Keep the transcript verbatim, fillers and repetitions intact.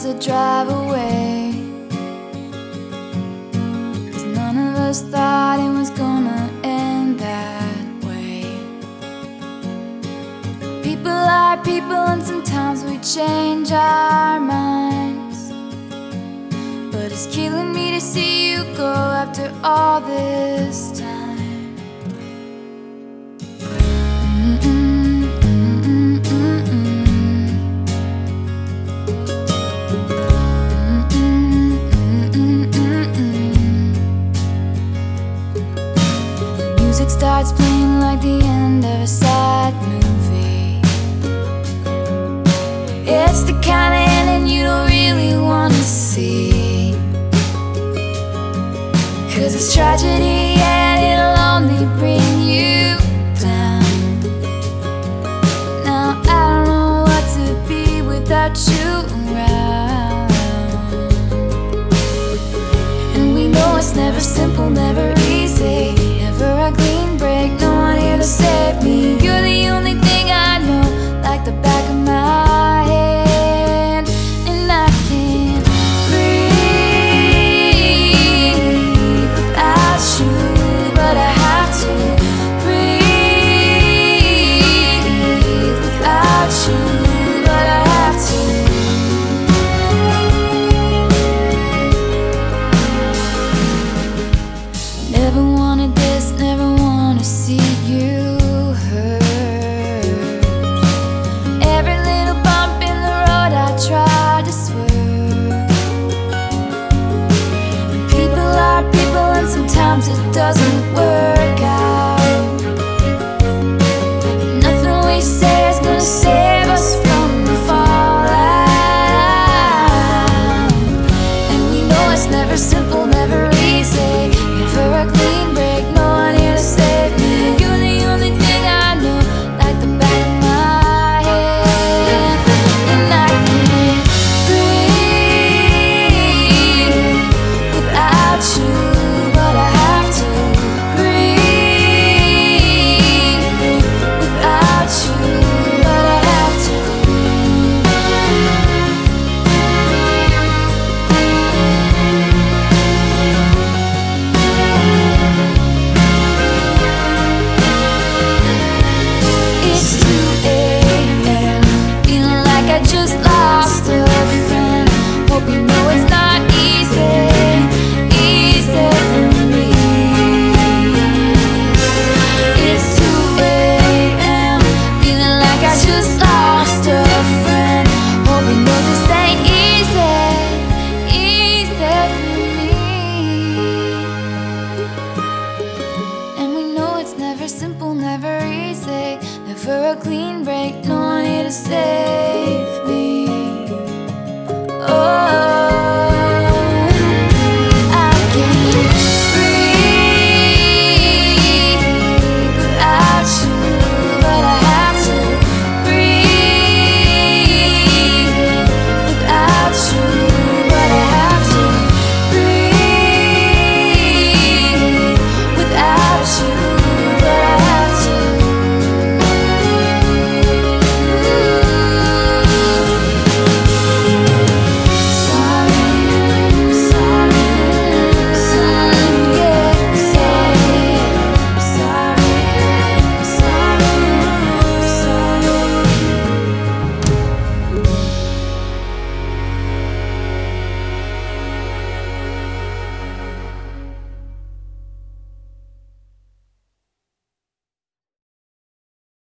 miles to drive away, 'cause none of us thought it was gonna end that way. People are people, and sometimes we change our minds, but it's killing me to see you go after all this time. Music starts playing like the end of a sad movie. It's the kind of ending you don't really want to see, 'cause it's tragedy and it'll only bring you down. Now I don't know what to be without you around, and we know it's never simple, never easy, never a clean break, no one here to say